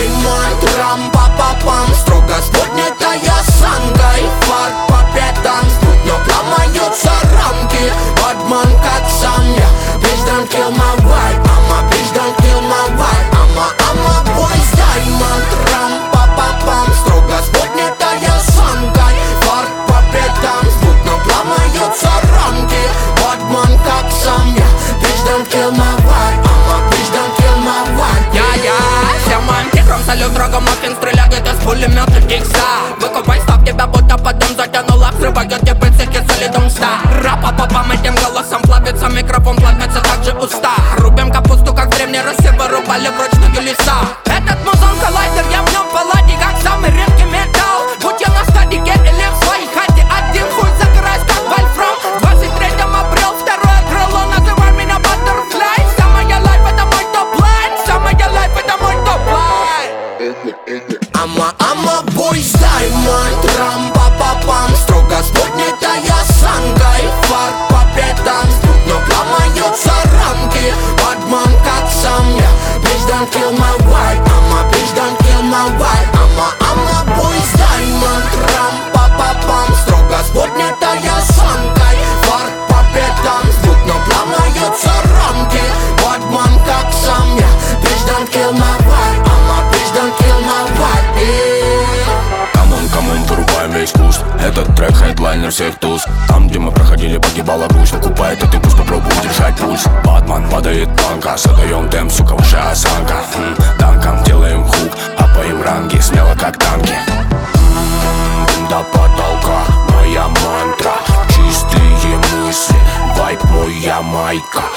даймонд, рам-па-па-пам. Строго с поднятой осанкой, фар по пятам. Смутно ломаются рамки, Бадман как сам я. Bitch don't kill my vibe, bitch don't kill my vibe. I'm a boys diamond, рам-па-па-пам. Строго с поднятой осанкой, фар по пятам. Смутно ломаются рамки, Бадман как сам я. Bitch don't kill my vibe, bitch don't kill my vibe. Я всем моим тиграм салют, врагом маффин стреляет из пулемета икса. Выкупай, став тебя будто подъем затянула, взрывает тебе пиццики солидом ста. Ра-па-па-пам, этим голосом плавится микрофон, плавятся также уста. Рубим капусту, как в Древней Руси вырубали вручную леса. Этот музон коллайдер, я в нем палладе, как самый редкий металл. Будь я на стадике или в своей хате, один хуй загораюсь, как вольфрам. 23-м обрел второе крыло, называй меня Butterfly. Вся моя лайф это мой топ-лайн, вся моя лайф это мой топ-лайн. I'm a boys diamond, рам-па-па-пам. Строго с поднятой осанкой, фар по пятам. Смутно ломаются рамки, Бадман как сам я. Bitch don't kill my vibe, bitch don't kill my vibe. I'm a boys diamond, рам-па-па-пам. Строго с поднятой осанкой, фар по пятам. Смутно ломаются рамки, Бадман как сам я. Bitch don't kill my vibe, bitch don't kill my vibe. Камон, вырубаем весь куст. Этот трек хедлайнер всех туз. Там, где мы проходили, погибала грусть. Накупает этот куст, попробуй держать пульс. Батман падает планка, задаем темп, сука, ваша осанка. Танком делаем хук, апаем ранги, смело как танки. До потолка, моя мантра. Чистые мысли, вайп моя майка.